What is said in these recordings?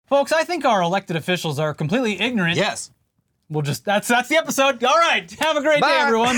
Folks, I think our elected officials are completely ignorant. Yes. That's the episode. All right. Have a great day, everyone.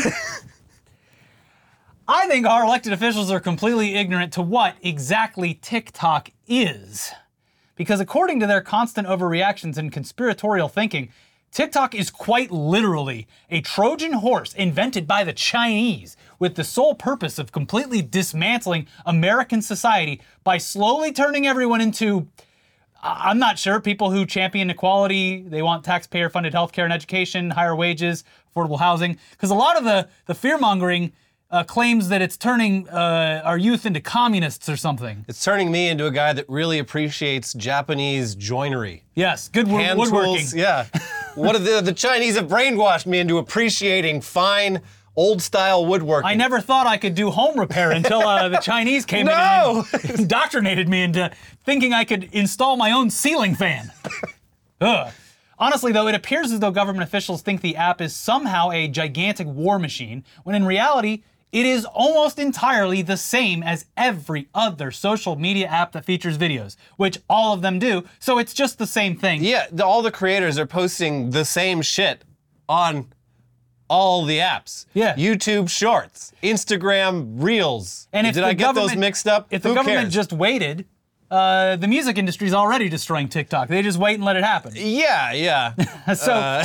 I think our elected officials are completely ignorant to what exactly TikTok is. Because according to their constant overreactions and conspiratorial thinking, TikTok is quite literally a Trojan horse invented by the Chinese with the sole purpose of completely dismantling American society by slowly turning everyone into, I'm not sure, people who champion equality. They want taxpayer-funded healthcare and education, higher wages, affordable housing. Because a lot of the fear-mongering claims that it's turning our youth into communists or something. It's turning me into a guy that really appreciates Japanese joinery. Yes, good Hand woodworking. tools, yeah. What are the Chinese have brainwashed me into appreciating fine, old-style woodworking. I never thought I could do home repair until the Chinese came in and indoctrinated me into thinking I could install my own ceiling fan. Ugh. Honestly, though, it appears as though government officials think the app is somehow a gigantic war machine, when in reality, it is almost entirely the same as every other social media app that features videos, which all of them do, so it's just the same thing. Yeah, all the creators are posting the same shit on all the apps. Yeah. YouTube Shorts, Instagram Reels. And if Did the I get those mixed up? If the Who government cares? just waited, the music industry is already destroying TikTok. They just wait and let it happen. Yeah. So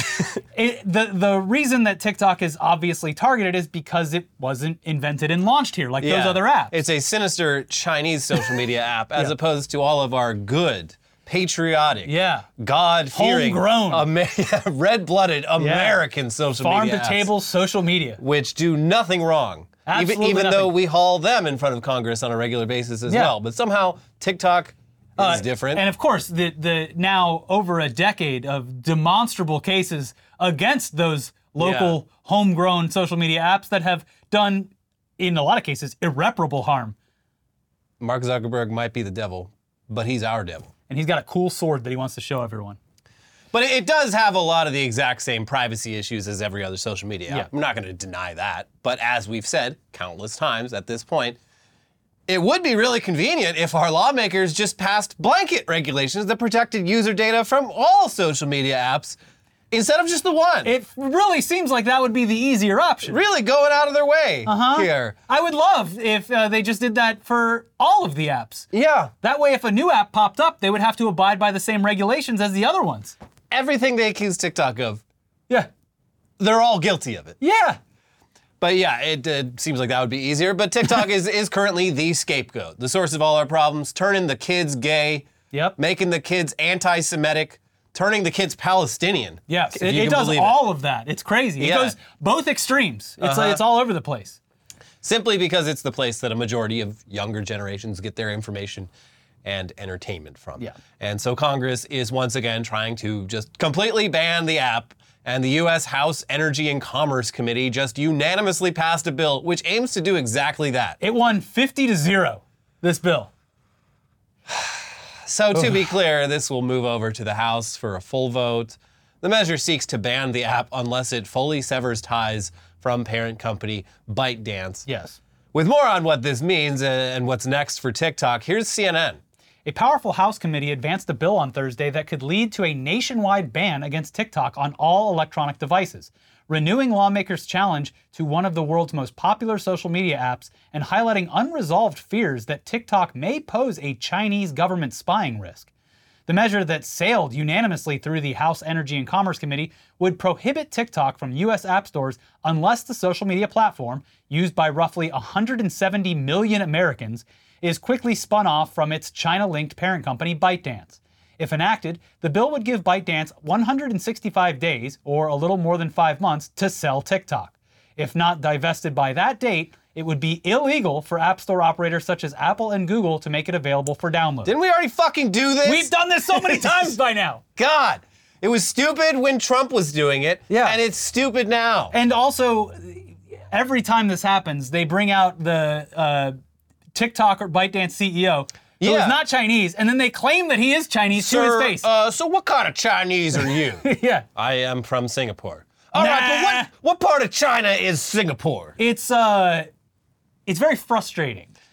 the reason that TikTok is obviously targeted is because it wasn't invented and launched here like those other apps. It's a sinister Chinese social media app as opposed to all of our good, patriotic, God-fearing, homegrown, red-blooded American social media apps. Farm-to-table social media. Which do nothing wrong. Absolutely even nothing. though we haul them in front of Congress on a regular basis as well. But somehow TikTok is different. And of course, the now over a decade of demonstrable cases against those local homegrown social media apps that have done, in a lot of cases, irreparable harm. Mark Zuckerberg might be the devil, but he's our devil. And he's got a cool sword that he wants to show everyone. But it does have a lot of the exact same privacy issues as every other social media app. Yeah. I'm not going to deny that. But as we've said countless times at this point, it would be really convenient if our lawmakers just passed blanket regulations that protected user data from all social media apps instead of just the one. It really seems like that would be the easier option. Really going out of their way here. I would love if they just did that for all of the apps. Yeah. That way, if a new app popped up, they would have to abide by the same regulations as the other ones. Everything they accuse TikTok of, Yeah. they're all guilty of it. Yeah. But yeah, it seems like that would be easier. But TikTok is currently the scapegoat, the source of all our problems, turning the kids gay, making the kids anti-Semitic, turning the kids Palestinian. Yes, it does all of that. It's crazy. It goes both extremes. It's all over the place. Simply because it's the place that a majority of younger generations get their information and entertainment from. Yeah. And so Congress is once again trying to just completely ban the app, and the U.S. House Energy and Commerce Committee just unanimously passed a bill which aims to do exactly that. It won 50-0, this bill. So to be clear, this will move over to the House for a full vote. The measure seeks to ban the app unless it fully severs ties from parent company ByteDance. Yes. With more on what this means and what's next for TikTok, here's CNN. A powerful House committee advanced a bill on Thursday that could lead to a nationwide ban against TikTok on all electronic devices, renewing lawmakers' challenge to one of the world's most popular social media apps and highlighting unresolved fears that TikTok may pose a Chinese government spying risk. The measure that sailed unanimously through the House Energy and Commerce Committee would prohibit TikTok from U.S. app stores unless the social media platform, used by roughly 170 million Americans, is quickly spun off from its China-linked parent company ByteDance. If enacted, the bill would give ByteDance 165 days, or a little more than 5 months, to sell TikTok. If not divested by that date, it would be illegal for App Store operators such as Apple and Google to make it available for download. Didn't we already fucking do this? We've done this so many times by now. God, it was stupid when Trump was doing it, and it's stupid now. And also, every time this happens, they bring out the TikTok or ByteDance CEO who is not Chinese, and then they claim that he is Chinese to his face. So what kind of Chinese are you? Yeah. I am from Singapore. All right, but what part of China is Singapore? It's very frustrating.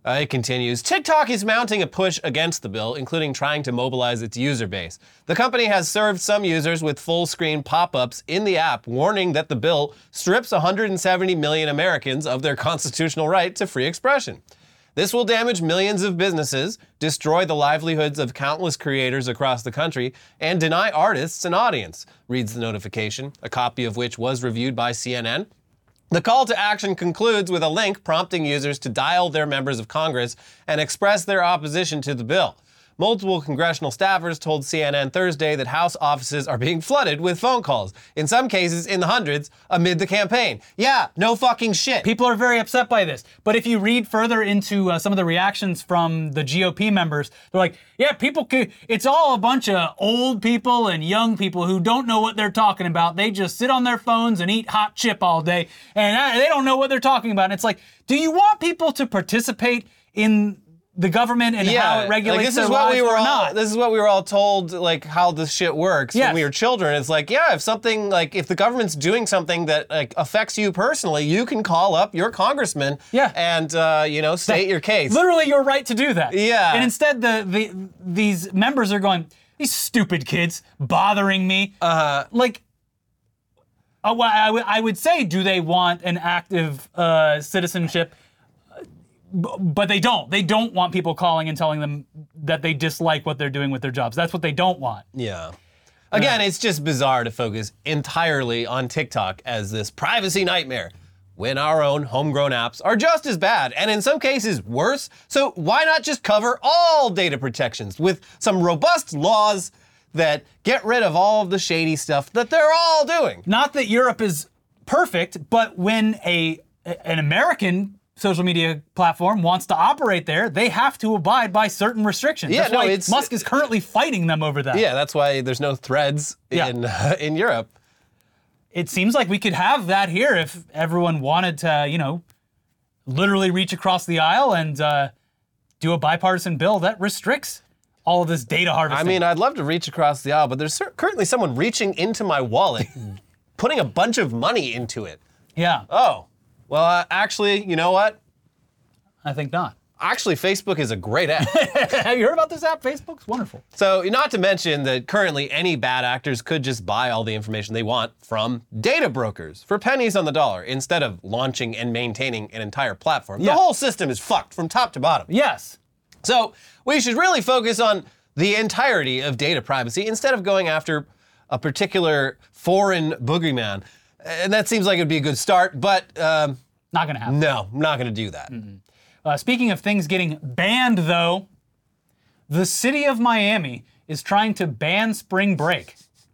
It continues, TikTok is mounting a push against the bill, including trying to mobilize its user base. The company has served some users with full-screen pop-ups in the app, warning that the bill strips 170 million Americans of their constitutional right to free expression. This will damage millions of businesses, destroy the livelihoods of countless creators across the country, and deny artists an audience, reads the notification, a copy of which was reviewed by CNN. The call to action concludes with a link prompting users to dial their members of Congress and express their opposition to the bill. Multiple congressional staffers told CNN Thursday that House offices are being flooded with phone calls, in some cases in the hundreds, amid the campaign. Yeah, no fucking shit. People are very upset by this. But if you read further into some of the reactions from the GOP members, they're like, yeah, it's all a bunch of old people and young people who don't know what they're talking about. They just sit on their phones and eat hot chip all day, and they don't know what they're talking about. And it's like, do you want people to participate in the government and how it regulates their lives or not? This is what we were all told, like, how this shit works when we were children. It's like, yeah, if the government's doing something that like affects you personally, you can call up your congressman and, state your case. Literally your right to do that. Yeah. And instead, these members are going, these stupid kids bothering me. Like, I would say, do they want an active citizenship? But they don't. They don't want people calling and telling them that they dislike what they're doing with their jobs. That's what they don't want. Yeah. Again, it's just bizarre to focus entirely on TikTok as this privacy nightmare when our own homegrown apps are just as bad and in some cases worse. So why not just cover all data protections with some robust laws that get rid of all of the shady stuff that they're all doing? Not that Europe is perfect, but when an American social media platform wants to operate there, they have to abide by certain restrictions. Yeah, that's why Musk is currently fighting them over that. Yeah, that's why there's no threads in Europe. It seems like we could have that here if everyone wanted to, literally reach across the aisle and do a bipartisan bill that restricts all of this data harvesting. I mean, I'd love to reach across the aisle, but there's currently someone reaching into my wallet, putting a bunch of money into it. Yeah. Oh. Well, actually, you know what? I think not. Actually, Facebook is a great app. Have you heard about this app? Facebook's wonderful. So, not to mention that currently any bad actors could just buy all the information they want from data brokers for pennies on the dollar instead of launching and maintaining an entire platform. Yeah. The whole system is fucked from top to bottom. Yes. So, we should really focus on the entirety of data privacy instead of going after a particular foreign boogeyman. And that seems like it'd be a good start, but not gonna happen. No, I'm not gonna do that. Speaking of things getting banned, though, the city of Miami is trying to ban spring break.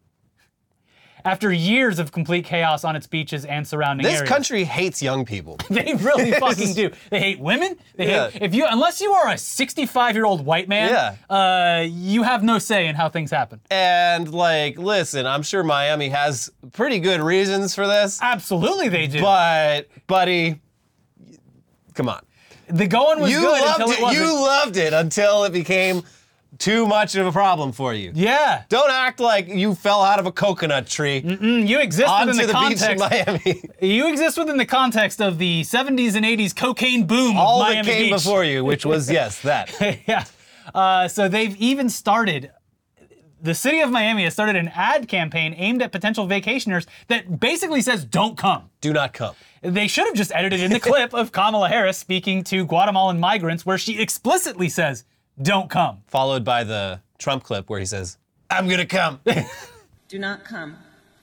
After years of complete chaos on its beaches and surrounding areas. This country hates young people. They really fucking do. They hate women. They hate, unless you are a 65-year-old white man, you have no say in how things happen. And listen, I'm sure Miami has pretty good reasons for this. Absolutely they do. But, buddy, come on. The going was good until it wasn't. You loved it until it became too much of a problem for you. Yeah. Don't act like you fell out of a coconut tree. You exist within the context. Beach in Miami. You exist within the context of the 70s and 80s cocaine boom of Miami that came Beach. Before you, which was, yes, that. Yeah. So they've even started, the city of Miami has started an ad campaign aimed at potential vacationers that basically says, don't come. Do not come. They should have just edited in the clip of Kamala Harris speaking to Guatemalan migrants where she explicitly says, don't come. Followed by the Trump clip where he says, I'm gonna come. Do not come.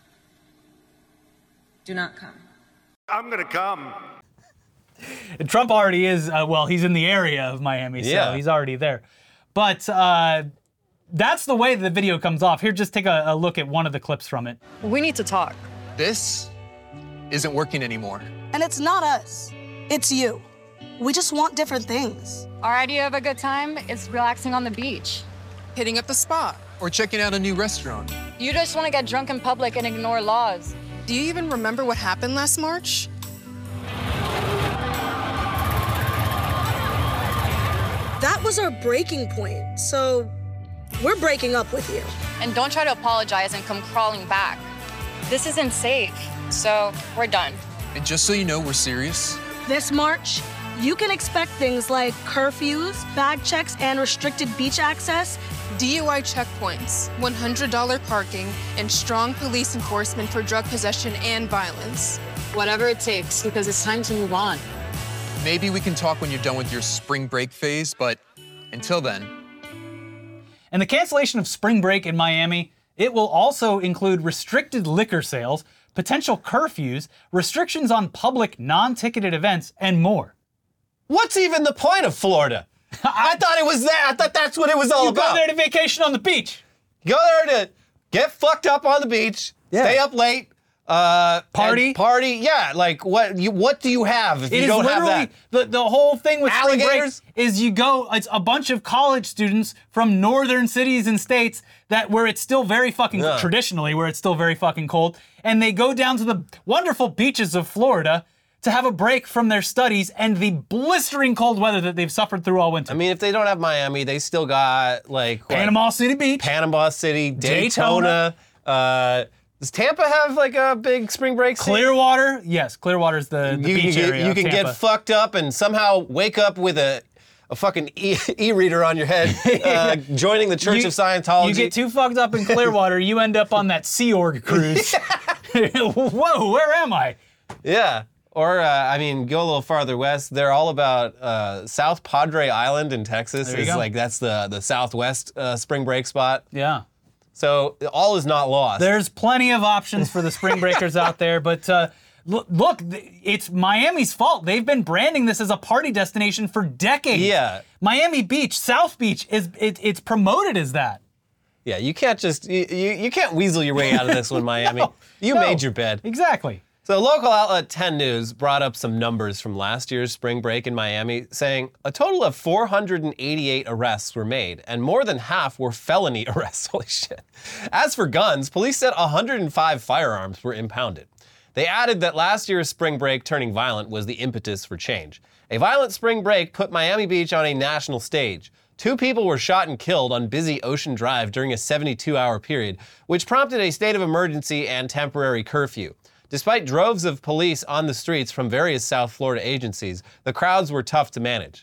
Do not come. I'm gonna come. And Trump already is, he's in the area of Miami, so he's already there. But that's the way the video comes off. Here, just take a look at one of the clips from it. We need to talk. This isn't working anymore. And it's not us, it's you. We just want different things. Our idea of a good time is relaxing on the beach. Hitting up a spa. Or checking out a new restaurant. You just want to get drunk in public and ignore laws. Do you even remember what happened last March? That was our breaking point, so we're breaking up with you. And don't try to apologize and come crawling back. This isn't safe, so we're done. And just so you know, we're serious. This March, you can expect things like curfews, bag checks, and restricted beach access. DUI checkpoints, $100 parking, and strong police enforcement for drug possession and violence. Whatever it takes, because it's time to move on. Maybe we can talk when you're done with your spring break phase, but until then. And the cancellation of spring break in Miami, it will also include restricted liquor sales, potential curfews, restrictions on public non-ticketed events, and more. What's even the point of Florida? I thought it was that. I thought that's what it was all You about. go there to vacation on the beach. Go there to get fucked up on the beach, stay up late, Party. Yeah, like what do you have if It you is don't have literally that? the whole thing with spring break Alligators? is you go. It's a bunch of college students from northern cities and states where it's still very fucking traditionally where it's still very fucking cold, and they go down to the wonderful beaches of Florida to have a break from their studies and the blistering cold weather that they've suffered through all winter. I mean, if they don't have Miami, they still got like what? Panama City Beach. Panama City, Daytona. Does Tampa have like a big spring break scene? Clearwater. Yes, Clearwater's the beach area. You of can Tampa. get fucked up and somehow wake up with a fucking e-reader on your head, joining the Church of Scientology. You get too fucked up in Clearwater, you end up on that Sea Org cruise. Whoa, where am I? Yeah. Or, I mean, go a little farther west. They're all about South Padre Island in Texas. There you go. Like that's the Southwest spring break spot. Yeah. So all is not lost. There's plenty of options for the spring breakers out there, but look, it's Miami's fault. They've been branding this as a party destination for decades. Yeah. Miami Beach, South Beach, it's promoted as that. Yeah, you can't just, you can't weasel your way out of this one, Miami. You made your bed. Exactly. So local outlet 10 News brought up some numbers from last year's spring break in Miami, saying a total of 488 arrests were made, and more than half were felony arrests. Holy shit. As for guns, police said 105 firearms were impounded. They added that last year's spring break turning violent was the impetus for change. A violent spring break put Miami Beach on a national stage. 2 people were shot and killed on busy Ocean Drive during a 72-hour period, which prompted a state of emergency and temporary curfew. Despite droves of police on the streets from various South Florida agencies, the crowds were tough to manage.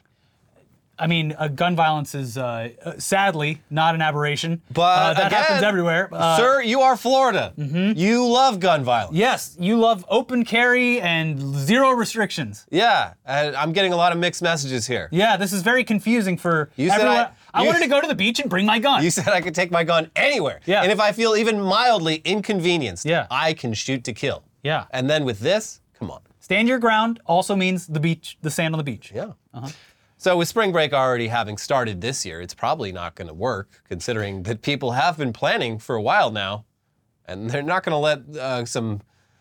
I mean, gun violence is sadly not an aberration. But that again, happens everywhere. Sir, you are Florida. You love gun violence. Yes, you love open carry and zero restrictions. Yeah, I'm getting a lot of mixed messages here. Yeah, this is very confusing for You said everyone. I you- wanted to go to the beach and bring my gun. You said I could take my gun anywhere. Yeah. And if I feel even mildly inconvenienced, Yeah. I can shoot to kill. Yeah. And then with this, come on. Stand your ground also means the beach, the sand on the beach. Yeah. So with spring break already having started this year, it's probably not going to work, considering that people have been planning for a while now, and they're not going to let some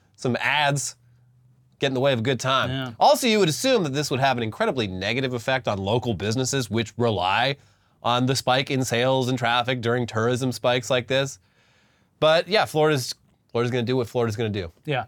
ads get in the way of a good time. Yeah. Also, you would assume that this would have an incredibly negative effect on local businesses, which rely on the spike in sales and traffic during tourism spikes like this. But yeah, Florida's going to do what Florida's going to do. Yeah.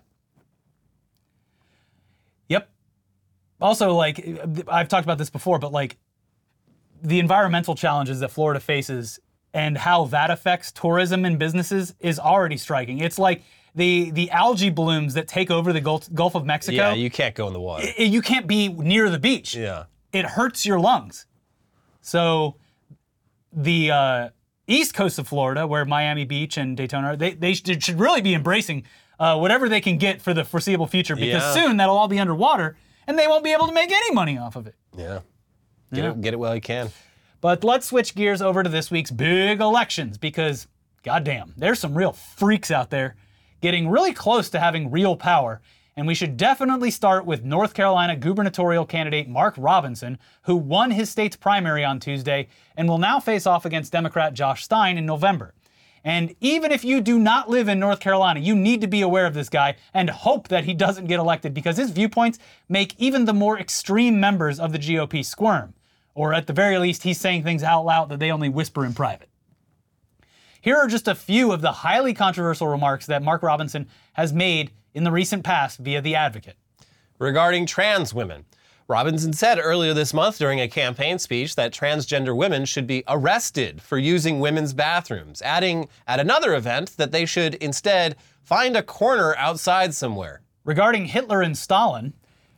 Yep. Also, like, I've talked about this before, but like the environmental challenges that Florida faces and how that affects tourism and businesses is already striking. It's like the algae blooms that take over the Gulf of Mexico. Yeah, you can't go in the water. You can't be near the beach. Yeah. It hurts your lungs. So the east coast of Florida, where Miami Beach and Daytona are, they should really be embracing whatever they can get for the foreseeable future, because Yeah. soon that'll all be underwater and they won't be able to make any money off of it. Yeah. Get it while you can. But let's switch gears over to this week's big elections, because goddamn, there's some real freaks out there getting really close to having real power. And we should definitely start with North Carolina gubernatorial candidate Mark Robinson, who won his state's primary on Tuesday and will now face off against Democrat Josh Stein in November. And even if you do not live in North Carolina, you need to be aware of this guy and hope that he doesn't get elected, because his viewpoints make even the more extreme members of the GOP squirm. Or at the very least, he's saying things out loud that they only whisper in private. Here are just a few of the highly controversial remarks that Mark Robinson has made in the recent past via The Advocate. Regarding trans women, Robinson said earlier this month during a campaign speech that transgender women should be arrested for using women's bathrooms, adding at another event that they should instead find a corner outside somewhere. Regarding Hitler and Stalin,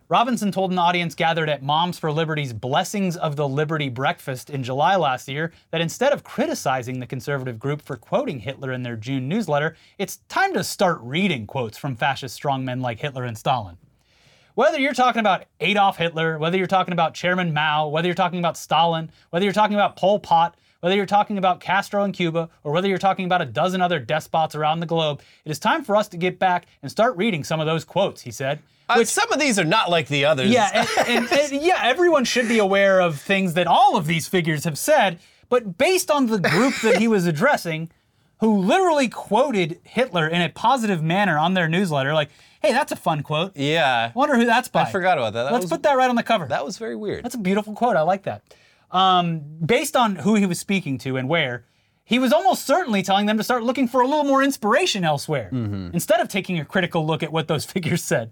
Robinson told an audience gathered at Moms for Liberty's Blessings of the Liberty breakfast in July last year that instead of criticizing the conservative group for quoting Hitler in their June newsletter, it's time to start reading quotes from fascist strongmen like Hitler and Stalin. Whether you're talking about Adolf Hitler, whether you're talking about Chairman Mao, whether you're talking about Stalin, whether you're talking about Pol Pot, whether you're talking about Castro in Cuba, or whether you're talking about a dozen other despots around the globe, it is time for us to get back and start reading some of those quotes, he said. Some of these are not like the others. Yeah, and yeah, everyone should be aware of things that all of these figures have said, but based on the group that he was addressing, who literally quoted Hitler in a positive manner on their newsletter, like, hey, that's a fun quote. Yeah. I wonder who that's by. I forgot about that. Let's put that right on the cover. That was very weird. That's a beautiful quote. I like that. Based on who he was speaking to and where, he was almost certainly telling them to start looking for a little more inspiration elsewhere, instead of taking a critical look at what those figures said.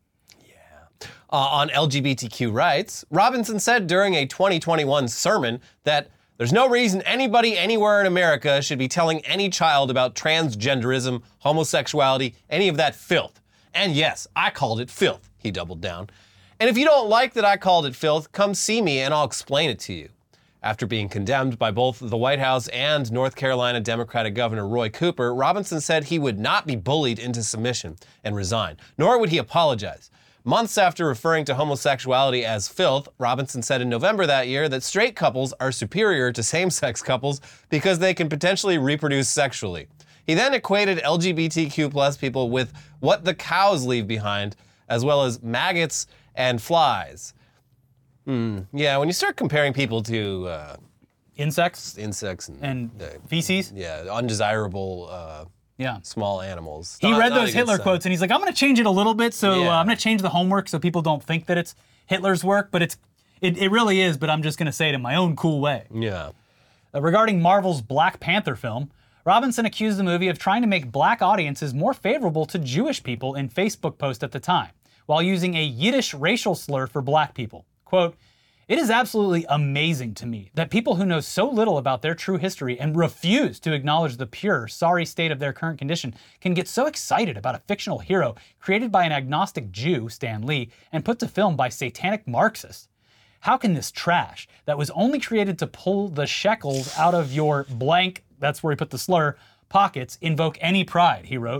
On LGBTQ rights, Robinson said during a 2021 sermon that there's no reason anybody anywhere in America should be telling any child about transgenderism, homosexuality, any of that filth. And yes, I called it filth, he doubled down. And if you don't like that I called it filth, come see me and I'll explain it to you. After being condemned by both the White House and North Carolina Democratic Governor Roy Cooper, Robinson said he would not be bullied into submission and resign, nor would he apologize. Months after referring to homosexuality as filth, Robinson said in November that year that straight couples are superior to same-sex couples because they can potentially reproduce sexually. He then equated LGBTQ+ people with what the cows leave behind, as well as maggots and flies. Yeah, when you start comparing people to Insects and feces? Yeah, undesirable small animals. He read those Hitler quotes and he's like, I'm going to change it a little bit, so I'm going to change the homework so people don't think that it's Hitler's work, but it really is, but I'm just going to say it in my own cool way. Yeah. Regarding Marvel's Black Panther film, Robinson accused the movie of trying to make black audiences more favorable to Jewish people in Facebook post at the time, while using a Yiddish racial slur for black people. Quote, "It is absolutely amazing to me that people who know so little about their true history and refuse to acknowledge the pure, sorry state of their current condition can get so excited about a fictional hero created by an agnostic Jew, Stan Lee, and put to film by satanic Marxists. How can this trash that was only created to pull the shekels out of your blank," that's where he put the slur, "pockets, invoke any pride," he wrote.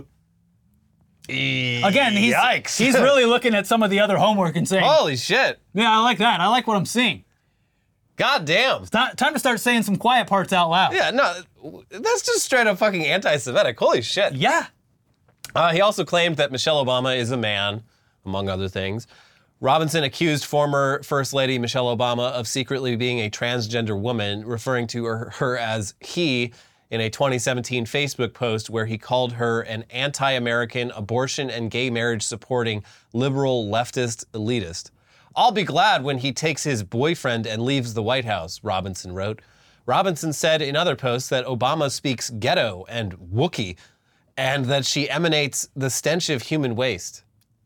Again, he's really looking at some of the other homework and saying, holy shit. Yeah, I like that. I like what I'm seeing. God damn. It's time to start saying some quiet parts out loud. Yeah, no, that's just straight up fucking anti-Semitic. Holy shit. Yeah. He also claimed that Michelle Obama is a man, among other things. Robinson accused former First Lady Michelle Obama of secretly being a transgender woman, referring to her as he in a 2017 Facebook post where he called her an anti-American, abortion and gay marriage supporting liberal leftist elitist. "I'll be glad when he takes his boyfriend and leaves the White House," Robinson wrote. Robinson said in other posts that Obama speaks ghetto and Wookiee, and that she emanates the stench of human waste.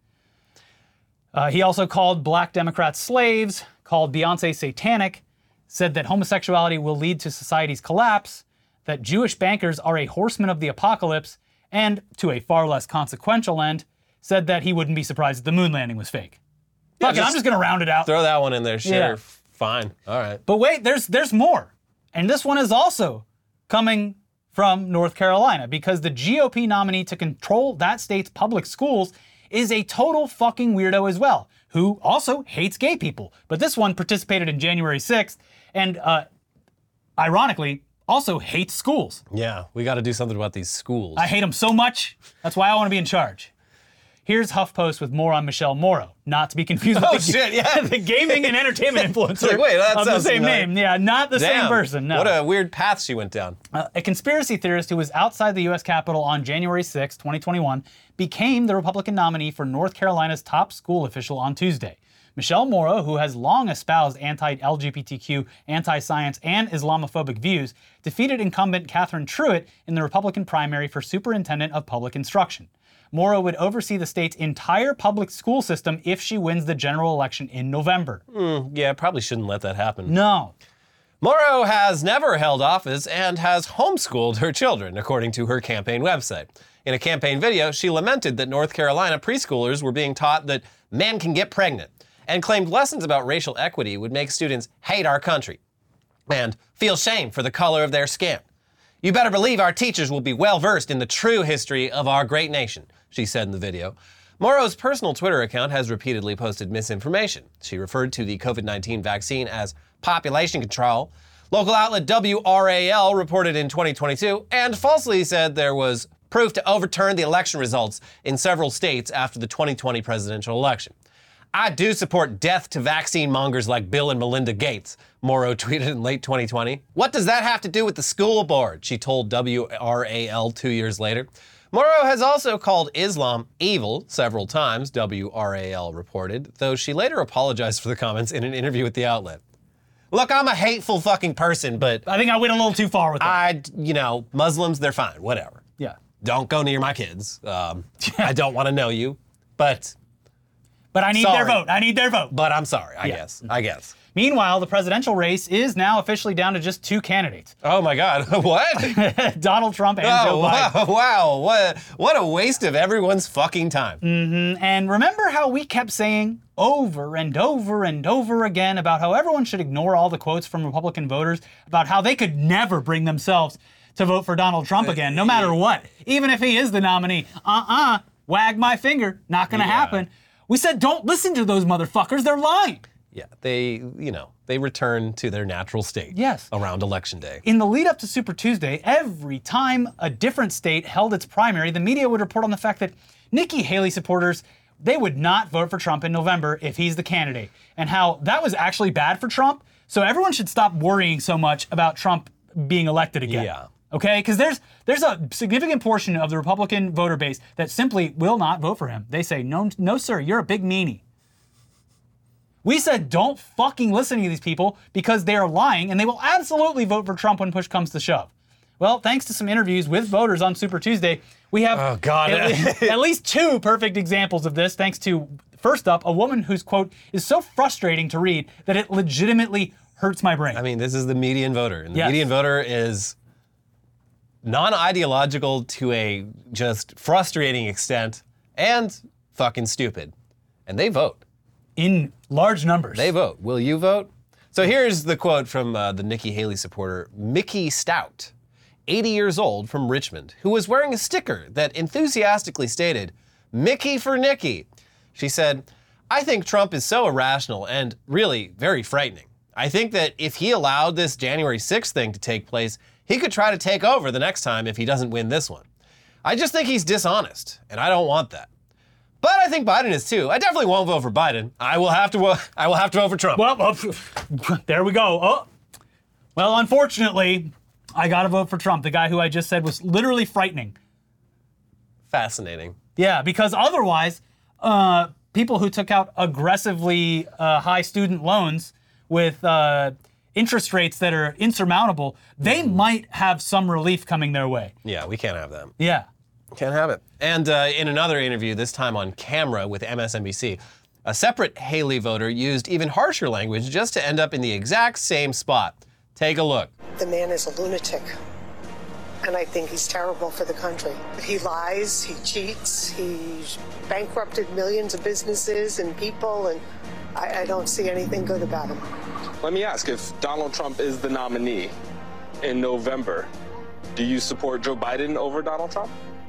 He also called black Democrats slaves, called Beyonce satanic, said that homosexuality will lead to society's collapse, that Jewish bankers are a horseman of the apocalypse, and, to a far less consequential end, said that he wouldn't be surprised if the moon landing was fake. Fuck it, I'm just gonna round it out. Throw that one in there, sure, Yeah. fine, all right. But wait, there's more. And this one is also coming from North Carolina, because the GOP nominee to control that state's public schools is a total fucking weirdo as well, who also hates gay people. But this one participated in January 6th, and ironically, also hates schools. Yeah, we got to do something about these schools. I hate them so much, that's why I want to be in charge. Here's HuffPost with more on Michelle Morrow, not to be confused with the gaming and entertainment influencer like, wait, that of the sounds same familiar. name. Yeah, not the same person, no. What a weird path she went down. A conspiracy theorist who was outside the U.S. Capitol on January 6, 2021, became the Republican nominee for North Carolina's top school official on Tuesday. Michelle Morrow, who has long espoused anti-LGBTQ, anti-science, and Islamophobic views, defeated incumbent Catherine Truitt in the Republican primary for Superintendent of Public Instruction. Morrow would oversee the state's entire public school system if she wins the general election in November. Yeah, probably shouldn't let that happen. No. Morrow has never held office and has homeschooled her children, according to her campaign website. In a campaign video, she lamented that North Carolina preschoolers were being taught that men can get pregnant, and claimed lessons about racial equity would make students hate our country and feel shame for the color of their skin. You better believe our teachers will be well versed in the true history of our great nation, she said in the video. Morrow's personal Twitter account has repeatedly posted misinformation. She referred to the COVID-19 vaccine as population control. Local outlet WRAL reported in 2022 and falsely said there was proof to overturn the election results in several states after the 2020 presidential election. I do support death to vaccine mongers like Bill and Melinda Gates, Morrow tweeted in late 2020. What does that have to do with the school board? She told WRAL 2 years later. Morrow has also called Islam evil several times, WRAL reported, though she later apologized for the comments in an interview with the outlet. Look, I'm a hateful fucking person, but I think I went a little too far with that. Muslims, they're fine, whatever. Yeah. Don't go near my kids. I don't want to know you, but I need their vote. I need their vote. But I'm sorry, I guess. Meanwhile, the presidential race is now officially down to just 2 candidates. Oh my God, what? Donald Trump and Joe Biden. Wow, what a waste of everyone's fucking time. And remember how we kept saying over and over and over again about how everyone should ignore all the quotes from Republican voters about how they could never bring themselves to vote for Donald Trump again, no matter what. Even if he is the nominee. Wag my finger, not gonna happen. We said don't listen to those motherfuckers, they're lying. Yeah, they return to their natural state. Yes. Around Election Day. In the lead up to Super Tuesday, every time a different state held its primary, the media would report on the fact that Nikki Haley supporters, they would not vote for Trump in November if he's the candidate, and how that was actually bad for Trump. So everyone should stop worrying so much about Trump being elected again. Yeah. Okay? Because there's a significant portion of the Republican voter base that simply will not vote for him. They say, no, sir, you're a big meanie. We said don't fucking listen to these people because they are lying and they will absolutely vote for Trump when push comes to shove. Well, thanks to some interviews with voters on Super Tuesday, we have at least 2 perfect examples of this, thanks to, first up, a woman whose quote is so frustrating to read that it legitimately hurts my brain. I mean, this is the median voter, and the median voter is non-ideological to a just frustrating extent and fucking stupid. And they vote. In large numbers. They vote. Will you vote? So here's the quote from the Nikki Haley supporter, Mickey Stout, 80 years old, from Richmond, who was wearing a sticker that enthusiastically stated, Mickey for Nikki. She said, I think Trump is so irrational and really very frightening. I think that if he allowed this January 6th thing to take place, he could try to take over the next time if he doesn't win this one. I just think he's dishonest, and I don't want that. But I think Biden is too. I definitely won't vote for Biden. I will have to vote for Trump. Well, there we go. Oh. Well, unfortunately, I gotta vote for Trump, the guy who I just said was literally frightening. Fascinating. Yeah, because otherwise, people who took out aggressively high student loans with interest rates that are insurmountable, they might have some relief coming their way. Yeah, we can't have that. Yeah. Can't have it. And in another interview, this time on camera with MSNBC, a separate Haley voter used even harsher language just to end up in the exact same spot. Take a look. The man is a lunatic, and I think he's terrible for the country. He lies, he cheats, he's bankrupted millions of businesses and people, and I don't see anything good about him. Let me ask, if Donald Trump is the nominee in November, do you support Joe Biden over Donald Trump?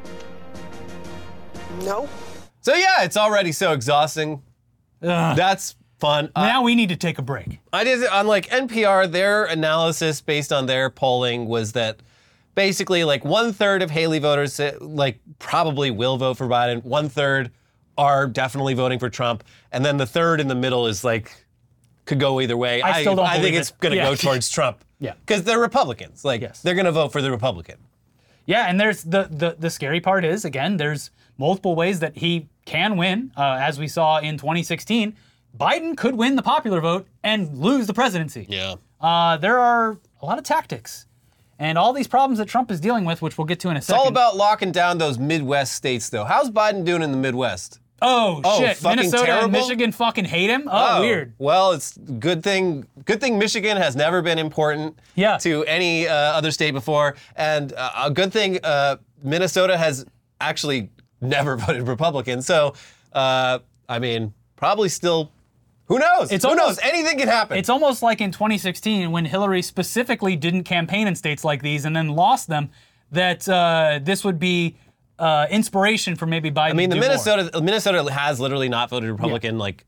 No. So yeah, it's already so exhausting. That's fun. Now we need to take a break. I did on NPR, their analysis based on their polling was that basically 1/3 of Haley voters probably will vote for Biden. 1/3 are definitely voting for Trump, and then the third in the middle is could go either way. I still don't I think believe it's going to go towards Trump. Yeah. Because they're Republicans. They're going to vote for the Republican. Yeah, and there's the scary part is, again, there's multiple ways that he can win. As we saw in 2016, Biden could win the popular vote and lose the presidency. Yeah. There are a lot of tactics. And all these problems that Trump is dealing with, which we'll get to in a second. It's all about locking down those Midwest states, though. How's Biden doing in the Midwest? Oh shit! fucking Minnesota terrible? and Michigan fucking hate him. Oh, weird. Well, it's good thing Michigan has never been important to any other state before, and a good thing Minnesota has actually never voted Republican. So, I mean, probably still. Who knows? Who knows? Anything can happen. It's almost like in 2016 when Hillary specifically didn't campaign in states like these and then lost them, that this would be inspiration for maybe Biden. I mean, to do more. Minnesota has literally not voted Republican like,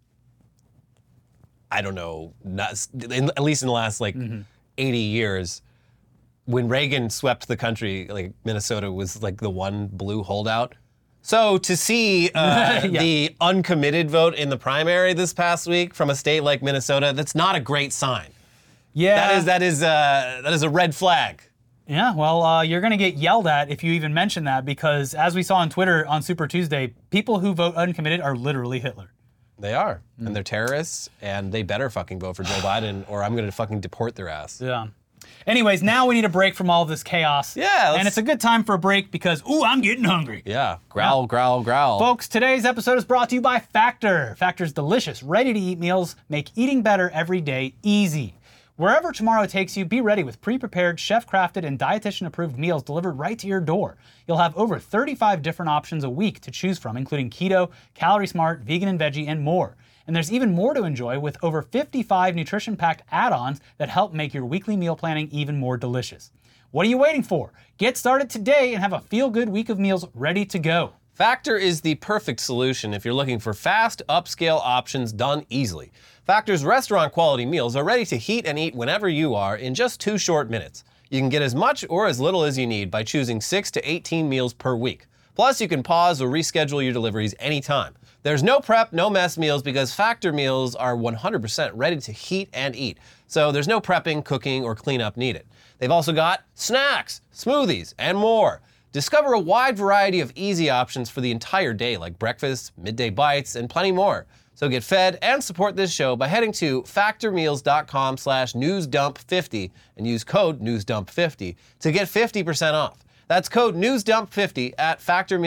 I don't know, at least in the last 80 years. When Reagan swept the country, like Minnesota was like the one blue holdout. So to see the uncommitted vote in the primary this past week from a state like Minnesota, that's not a great sign. Yeah, that is a red flag. Yeah, well, you're going to get yelled at if you even mention that because, as we saw on Twitter on Super Tuesday, people who vote uncommitted are literally Hitler. They are, and they're terrorists, and they better fucking vote for Joe Biden, or I'm going to fucking deport their ass. Yeah. Anyways, now we need a break from all of this chaos. Yeah. And it's a good time for a break because, I'm getting hungry. Yeah. Growl, growl, growl. Folks, today's episode is brought to you by Factor. Factor's delicious, ready-to-eat meals make eating better every day easy. Wherever tomorrow takes you, be ready with pre-prepared, chef-crafted, and dietitian-approved meals delivered right to your door. You'll have over 35 different options a week to choose from, including keto, calorie smart, vegan and veggie, and more. And there's even more to enjoy with over 55 nutrition-packed add-ons that help make your weekly meal planning even more delicious. What are you waiting for? Get started today and have a feel-good week of meals ready to go. Factor is the perfect solution if you're looking for fast, upscale options done easily. Factor's restaurant-quality meals are ready to heat and eat whenever you are in just 2 short minutes. You can get as much or as little as you need by choosing 6 to 18 meals per week. Plus, you can pause or reschedule your deliveries anytime. There's no prep, no mess meals because Factor meals are 100% ready to heat and eat. So there's no prepping, cooking, or cleanup needed. They've also got snacks, smoothies, and more. Discover a wide variety of easy options for the entire day like breakfast, midday bites, and plenty more. So get fed and support this show by heading to factormeals.com/newsdump50 and use code newsdump50 to get 50% off. That's code newsdump50 at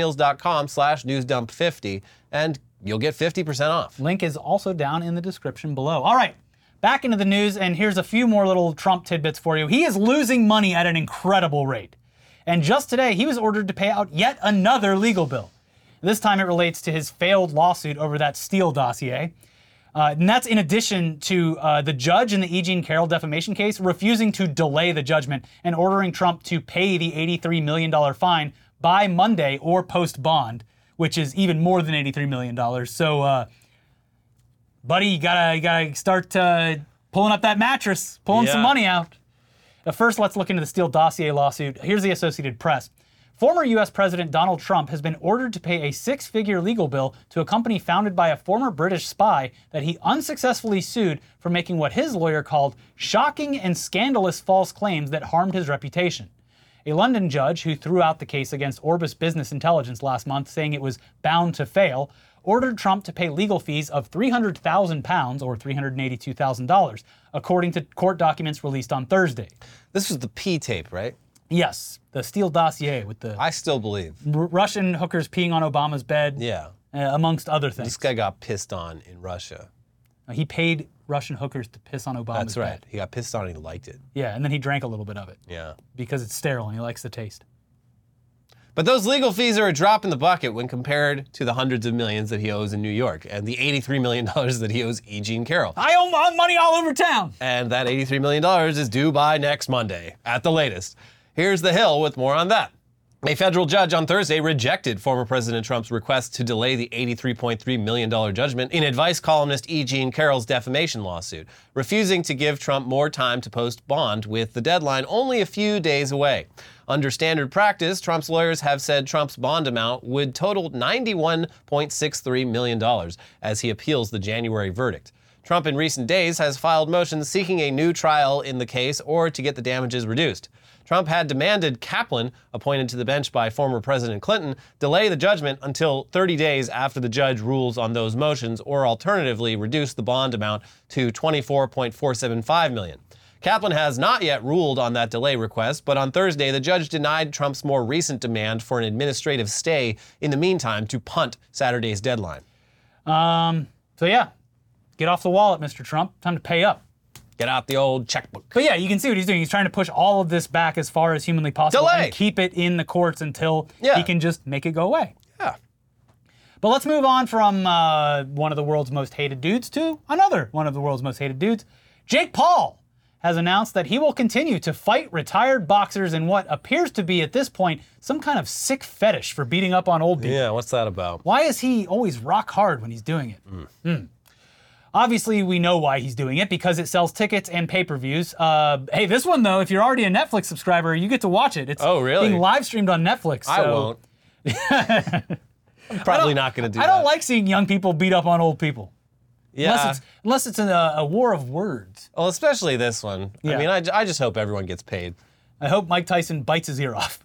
factormeals.com/newsdump50 and you'll get 50% off. Link is also down in the description below. All right, back into the news, and here's a few more little Trump tidbits for you. He is losing money at an incredible rate. And just today, he was ordered to pay out yet another legal bill. This time it relates to his failed lawsuit over that Steele dossier. And that's in addition to the judge in the E. Jean Carroll defamation case refusing to delay the judgment and ordering Trump to pay the $83 million fine by Monday or post bond, which is even more than $83 million. So, buddy, you gotta start pulling up that mattress, pulling some money out. First, let's look into the Steele dossier lawsuit. Here's the Associated Press. Former U.S. President Donald Trump has been ordered to pay a 6-figure legal bill to a company founded by a former British spy that he unsuccessfully sued for making what his lawyer called shocking and scandalous false claims that harmed his reputation. A London judge who threw out the case against Orbis Business Intelligence last month, saying it was bound to fail, ordered Trump to pay legal fees of £300,000 or $382,000, according to court documents released on Thursday. This was the P tape, right? Yes, the Steele dossier with the I still believe. Russian hookers peeing on Obama's bed, Yeah. Amongst other things. This guy got pissed on in Russia. He paid Russian hookers to piss on Obama's That's right. bed. He got pissed on and he liked it. Yeah, and then he drank a little bit of it Yeah. because it's sterile and he likes the taste. But those legal fees are a drop in the bucket when compared to the hundreds of millions that he owes in New York and the $83 million that he owes E. Jean Carroll. I owe money all over town. And that $83 million is due by next Monday, at the latest. Here's The Hill with more on that. A federal judge on Thursday rejected former President Trump's request to delay the $83.3 million judgment in advice columnist E. Jean Carroll's defamation lawsuit, refusing to give Trump more time to post bond with the deadline only a few days away. Under standard practice, Trump's lawyers have said Trump's bond amount would total $91.63 million as he appeals the January verdict. Trump in recent days has filed motions seeking a new trial in the case or to get the damages reduced. Trump had demanded Kaplan, appointed to the bench by former President Clinton, delay the judgment until 30 days after the judge rules on those motions or alternatively reduce the bond amount to $24.475 million. Kaplan has not yet ruled on that delay request, but on Thursday, the judge denied Trump's more recent demand for an administrative stay in the meantime to punt Saturday's deadline. So yeah, get off the wallet, Mr. Trump. Time to pay up. Get out the old checkbook. But yeah, you can see what he's doing. He's trying to push all of this back as far as humanly possible Delay. and keep it in the courts until he can just make it go away. Yeah. But let's move on from one of the world's most hated dudes to another one of the world's most hated dudes. Jake Paul has announced that he will continue to fight retired boxers in what appears to be, at this point, some kind of sick fetish for beating up on old people. Yeah, what's that about? Why is he always rock hard when he's doing it? Obviously, we know why he's doing it, because it sells tickets and pay-per-views. Hey, this one, though, if you're already a Netflix subscriber, you get to watch it. It's being live streamed on Netflix. So. I won't. I'm probably not going to do that. I don't like seeing young people beat up on old people. Yeah. Unless it's a war of words. Well, especially this one. Yeah. I mean, I just hope everyone gets paid. I hope Mike Tyson bites his ear off.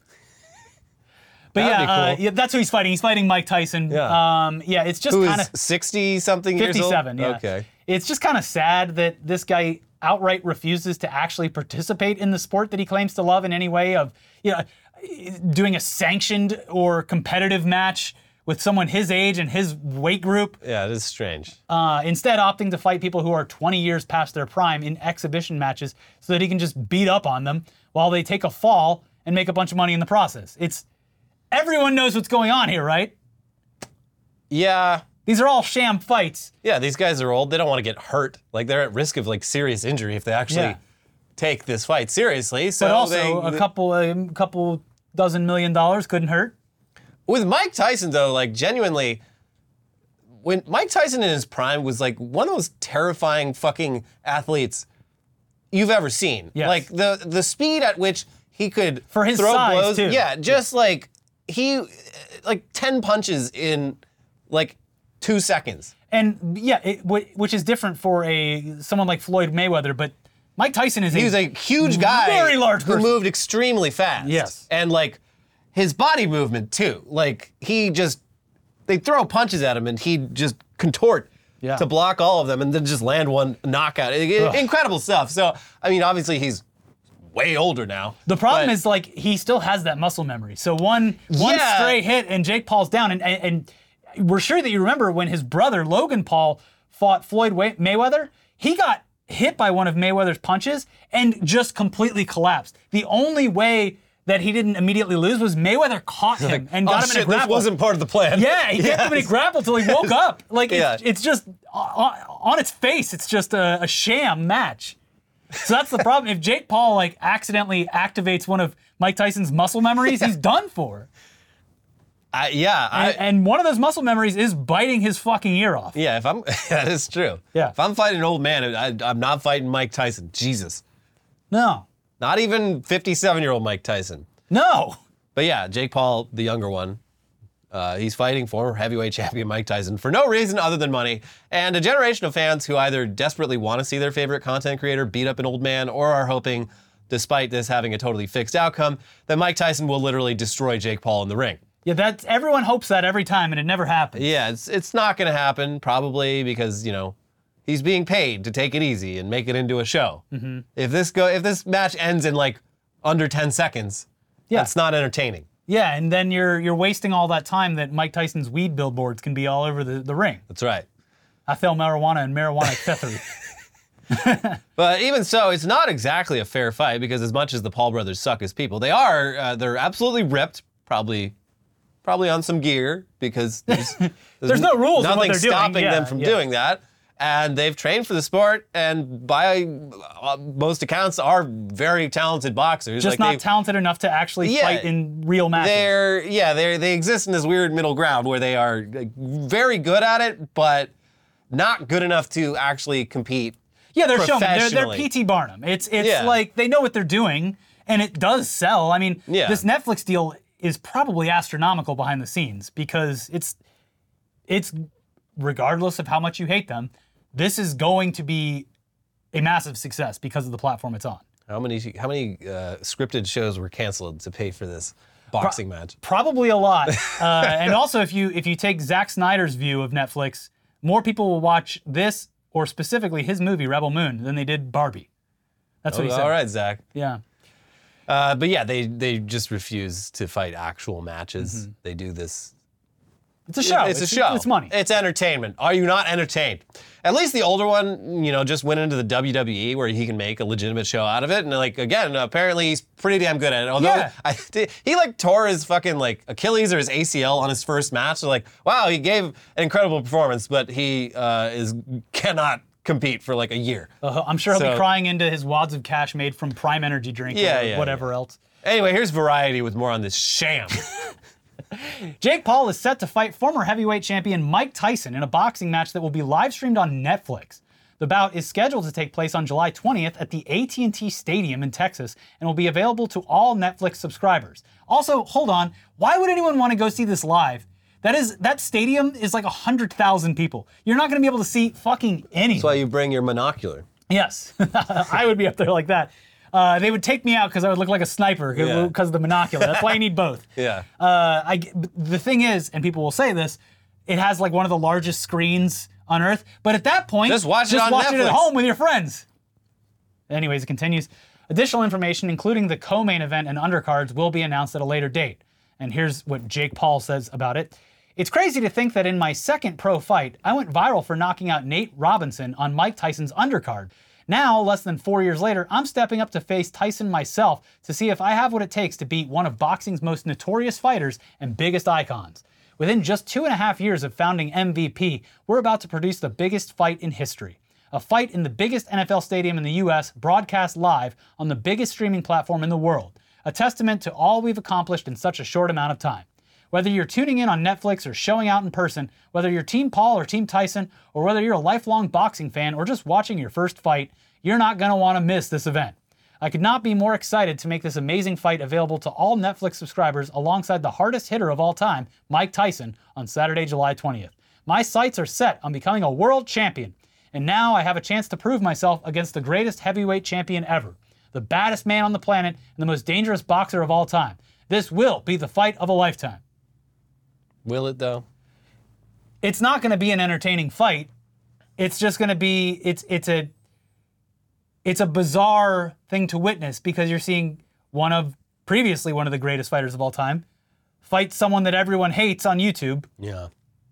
But That'd be cool. yeah, that's who he's fighting. He's fighting Mike Tyson. Yeah. Yeah, it's just Who kind is of 60-something years old? 57. Yeah. Okay. It's just kind of sad that this guy outright refuses to actually participate in the sport that he claims to love in any way of, doing a sanctioned or competitive match with someone his age and his weight group. Yeah, it is strange. Instead, opting to fight people who are 20 years past their prime in exhibition matches so that he can just beat up on them while they take a fall and make a bunch of money in the process. Everyone knows what's going on here, right? Yeah. These are all sham fights. Yeah, these guys are old. They don't want to get hurt. Like, they're at risk of serious injury if they actually take this fight seriously. So but also, a couple dozen $1 million couldn't hurt. With Mike Tyson, though, genuinely, when Mike Tyson in his prime was one of the most terrifying fucking athletes you've ever seen. Yes. The speed at which he could for his throw size, blows. too. Yeah, just he 10 punches in 2 seconds. And yeah, which is different for someone like Floyd Mayweather, but Mike Tyson is he was a huge guy, very large who person. moved extremely fast. Yes. And his body movement too. They throw punches at him and he'd just contort to block all of them and then just land one knockout. Incredible stuff. So, I mean, obviously he's way older now. The problem is he still has that muscle memory. So one stray hit and Jake Paul's down. And we're sure that you remember when his brother Logan Paul fought Floyd Mayweather, he got hit by one of Mayweather's punches and just completely collapsed. The only way that he didn't immediately lose was Mayweather caught him and got him in a grapple. This wasn't part of the plan. Yeah, he kept him in a grapple until he woke up. It's just, on its face, it's just a sham match. So that's the problem. If Jake Paul accidentally activates one of Mike Tyson's muscle memories, he's done for. And one of those muscle memories is biting his fucking ear off. Yeah, that is true. Yeah. If I'm fighting an old man, I'm not fighting Mike Tyson. Jesus. No. Not even 57-year-old Mike Tyson. No. But yeah, Jake Paul, the younger one, he's fighting former heavyweight champion Mike Tyson for no reason other than money, and a generation of fans who either desperately want to see their favorite content creator beat up an old man or are hoping, despite this having a totally fixed outcome, that Mike Tyson will literally destroy Jake Paul in the ring. Yeah, everyone hopes that every time, and it never happens. Yeah, it's not going to happen, probably because, he's being paid to take it easy and make it into a show. Mm-hmm. If this match ends in under 10 seconds, it's not entertaining. Yeah, and then you're wasting all that time that Mike Tyson's weed billboards can be all over the ring. That's right. I feel marijuana and marijuana accessories. But even so, it's not exactly a fair fight because as much as the Paul brothers suck as people, they're absolutely ripped, probably on some gear because there's no rules on what nothing they're doing. stopping them from doing that. And they've trained for the sport, and by most accounts, are very talented boxers. Just not talented enough to actually fight in real matches. They exist in this weird middle ground where they are very good at it, but not good enough to actually compete. Yeah, they're showmen. They're P.T. Barnum. It's they know what they're doing, and it does sell. I mean, this Netflix deal is probably astronomical behind the scenes because it's regardless of how much you hate them, this is going to be a massive success because of the platform it's on. How many scripted shows were canceled to pay for this boxing match? Probably a lot. And also, if you take Zack Snyder's view of Netflix, more people will watch this or specifically his movie Rebel Moon than they did Barbie. That's what he said. All right, Zach. Yeah. But yeah, they just refuse to fight actual matches. Mm-hmm. They do this It's a show. It's a show. It's money. It's entertainment. Are you not entertained? At least the older one, just went into the WWE where he can make a legitimate show out of it. And again, apparently he's pretty damn good at it. Although he tore his fucking Achilles or his ACL on his first match. So wow, he gave an incredible performance, but he cannot compete for a year. I'm sure he'll be crying into his wads of cash made from Prime Energy drink or whatever else. Anyway, here's Variety with more on this sham. Jake Paul is set to fight former heavyweight champion Mike Tyson in a boxing match that will be live streamed on Netflix. The bout is scheduled to take place on July 20th at the AT&T Stadium in Texas and will be available to all Netflix subscribers. Also, hold on, why would anyone want to go see this live? That stadium is 100,000 people. You're not going to be able to see fucking anything. That's why you bring your monocular. Yes, I would be up there like that. They would take me out because I would look like a sniper because of the monocular. That's why you need both. Yeah. The thing is, and people will say this, it has one of the largest screens on earth. But at that point, just watch it on watch Netflix. it at home with your friends. Anyways, it continues. Additional information, including the co-main event and undercards, will be announced at a later date. And here's what Jake Paul says about it. It's crazy to think that in my second pro fight, I went viral for knocking out Nate Robinson on Mike Tyson's undercard. Now, less than 4 years later, I'm stepping up to face Tyson myself to see if I have what it takes to beat one of boxing's most notorious fighters and biggest icons. Within just 2.5 years of founding MVP, we're about to produce the biggest fight in history. A fight in the biggest NFL stadium in the US, broadcast live on the biggest streaming platform in the world. A testament to all we've accomplished in such a short amount of time. Whether you're tuning in on Netflix or showing out in person, whether you're Team Paul or Team Tyson, or whether you're a lifelong boxing fan or just watching your first fight, you're not going to want to miss this event. I could not be more excited to make this amazing fight available to all Netflix subscribers alongside the hardest hitter of all time, Mike Tyson, on Saturday, July 20th. My sights are set on becoming a world champion, and now I have a chance to prove myself against the greatest heavyweight champion ever, the baddest man on the planet and the most dangerous boxer of all time. This will be the fight of a lifetime. Will it, though? It's not going to be an entertaining fight. It's just going to be, it's a bizarre thing to witness because you're seeing previously one of the greatest fighters of all time fight someone that everyone hates on YouTube. Yeah.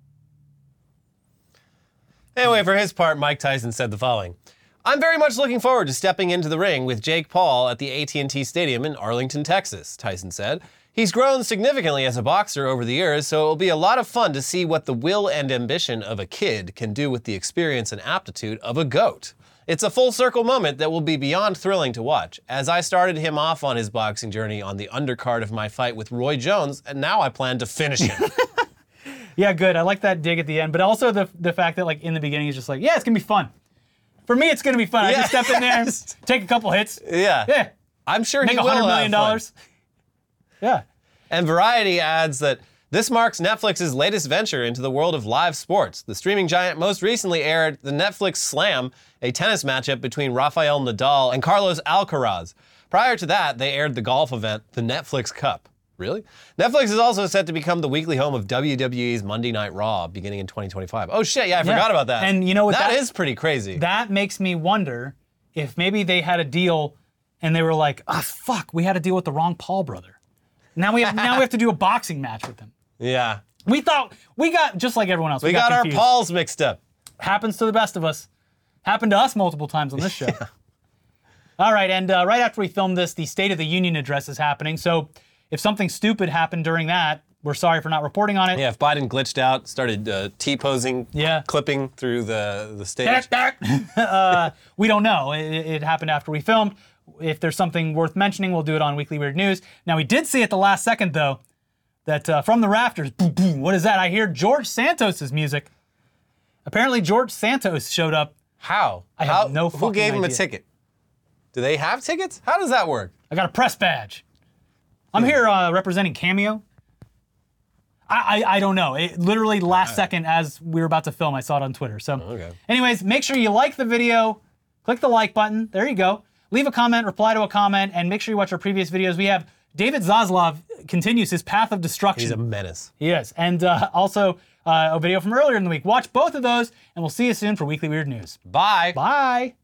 Anyway, for his part, Mike Tyson said the following. I'm very much looking forward to stepping into the ring with Jake Paul at the AT&T Stadium in Arlington, Texas, Tyson said. He's grown significantly as a boxer over the years, so it'll be a lot of fun to see what the will and ambition of a kid can do with the experience and aptitude of a GOAT. It's a full circle moment that will be beyond thrilling to watch, as I started him off on his boxing journey on the undercard of my fight with Roy Jones, and now I plan to finish him. Yeah, good. I like that dig at the end, but also the fact that in the beginning he's just yeah, it's going to be fun. For me, it's going to be fun. I just step in there, take a couple hits. Yeah. I'm sure make he will $100 million. have fun. Yeah. And Variety adds that this marks Netflix's latest venture into the world of live sports. The streaming giant most recently aired the Netflix Slam, a tennis matchup between Rafael Nadal and Carlos Alcaraz. Prior to that, they aired the golf event, the Netflix Cup. Really? Netflix is also set to become the weekly home of WWE's Monday Night Raw beginning in 2025. Oh shit, yeah, I forgot about that. And you know what? That is pretty crazy. That makes me wonder if maybe they had a deal and they were like, fuck, we had to deal with the wrong Paul brother. Now we have to do a boxing match with him. Yeah. We got, just like everyone else, we got our confused. Pauls mixed up. Happens to the best of us. Happened to us multiple times on this show. All right, and right after we filmed this, the State of the Union address is happening. So if something stupid happened during that, we're sorry for not reporting on it. Yeah, if Biden glitched out, started T-posing, clipping through the stage. We don't know. It happened after we filmed. If there's something worth mentioning, we'll do it on Weekly Weird News. Now, we did see at the last second, though, that from the rafters, boom, boom, what is that? I hear George Santos' music. Apparently, George Santos showed up. How? I have no fucking Who gave him a idea. ticket? Do they have tickets? How does that work? I got a press badge. I'm here representing Cameo. I don't know. It literally last second as we were about to film, I saw it on Twitter. So anyways, make sure you like the video. Click the like button. There you go. Leave a comment, reply to a comment, and make sure you watch our previous videos. We have David Zaslav continues his path of destruction. He's a menace. He is. And also a video from earlier in the week. Watch both of those, and we'll see you soon for Weekly Weird News. Bye. Bye.